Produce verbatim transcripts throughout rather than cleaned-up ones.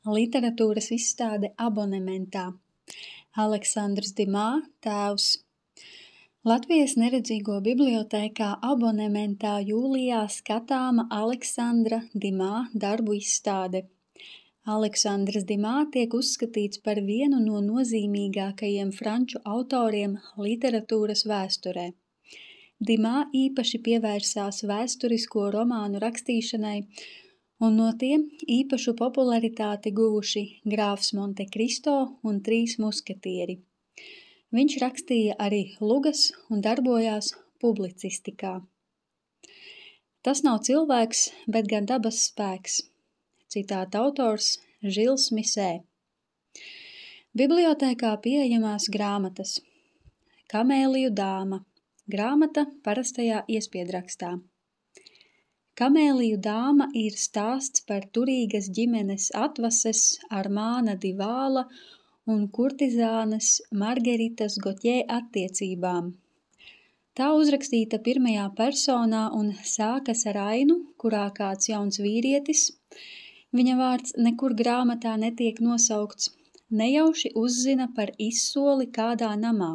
Literatūras izstāde abonementā. Aleksandrs Dimā, tēvs. Latvijas neredzīgo bibliotēkā abonementā jūlijā skatāma Aleksandra Dimā darbu izstāde. Aleksandrs Dimā tiek uzskatīts par vienu no nozīmīgākajiem franču autoriem literatūras vēsturē. Dimā īpaši pievērsās vēsturisko romānu rakstīšanai, un no tiem īpašu popularitāti guvuši Grāfs Montekristo un Trīs musketieri. Viņš rakstīja arī lugas un darbojās publicistikā. Tas nav cilvēks, bet gan dabas spēks. Citāta autors Žils Misē. Bibliotēkā pieejamās grāmatas. Kamēliju dāma. Grāmata parastajā iespiedrakstā. Kamēliju dāma ir stāsts par turīgas ģimenes atvases Armāna Divāla un kurtizānes Margeritas Gotjē attiecībām. Tā uzrakstīta pirmajā personā un sākas ar ainu, kurā kāds jauns vīrietis, viņa vārds nekur grāmatā netiek nosaukts, nejauši uzzina par izsoli kādā namā.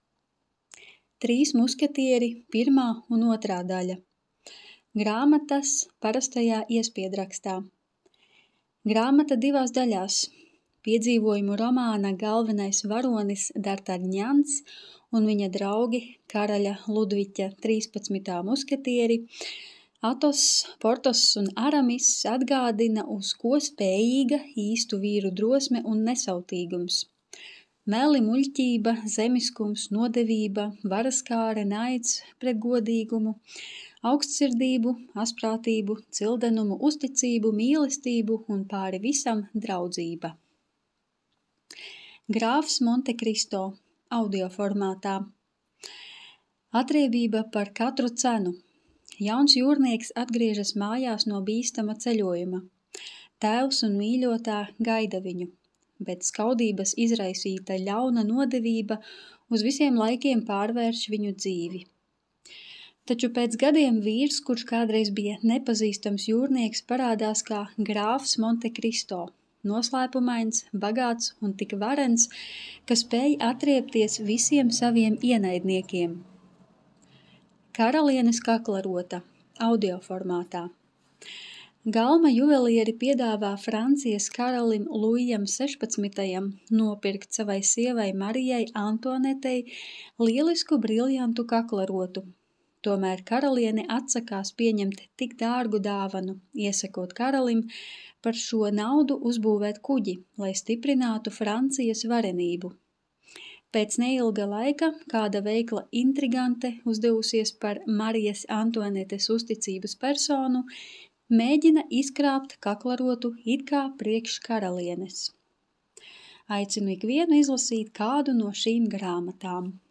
Trīs musketieri, pirmā un otrā daļa. Grāmatas parastajā iespiedrakstā. Grāmata divās daļās. Piedzīvojumu romāna galvenais varonis Dartaņjans un viņa draugi karaļa Ludviķa trīspadsmitā musketieri Atos, Portos un Aramis atgādina, uz ko spējīga īstu vīru drosme un nesautīgums. Meli, muļķība, zemiskums, nodevība, varaskāre, naids pret godīgumu, augstsirdību, asprātību, cildenumu, uzticību, mīlestību un pāri visam draudzība. Grāfs Montekristo audio formātā. Atriebība par katru cenu. Jauns jūrnieks atgriežas mājās no bīstama ceļojuma. Tēvs un mīļotā gaida viņu, bet skaudības izraisīta ļauna nodevība uz visiem laikiem pārvērš viņu dzīvi. Taču pēc gadiem vīrs, kurš kādreiz bija nepazīstams jūrnieks, parādās kā grāfs Montekristo, noslēpumains, bagāts un tik varens, ka spēj atriebties visiem saviem ienaidniekiem. Karalienes kaklarota audio formātā. Galma juvelieri piedāvā Francijas karalim Luijam sešpadsmitajam nopirkt savai sievai Marijai Antoanetei lielisku briljantu kaklarotu. Tomēr karaliene atsakās pieņemt tik dārgu dāvanu, iesakot karalim par šo naudu uzbūvēt kuģi, lai stiprinātu Francijas varenību. Pēc neilga laika kāda veikla intrigante, uzdevusies par Marijas Antoanetes uzticības personu, mēģina izkrāpt kaklarotu it kā priekš karalienes. Aicinu ikvienu izlasīt kādu no šīm grāmatām.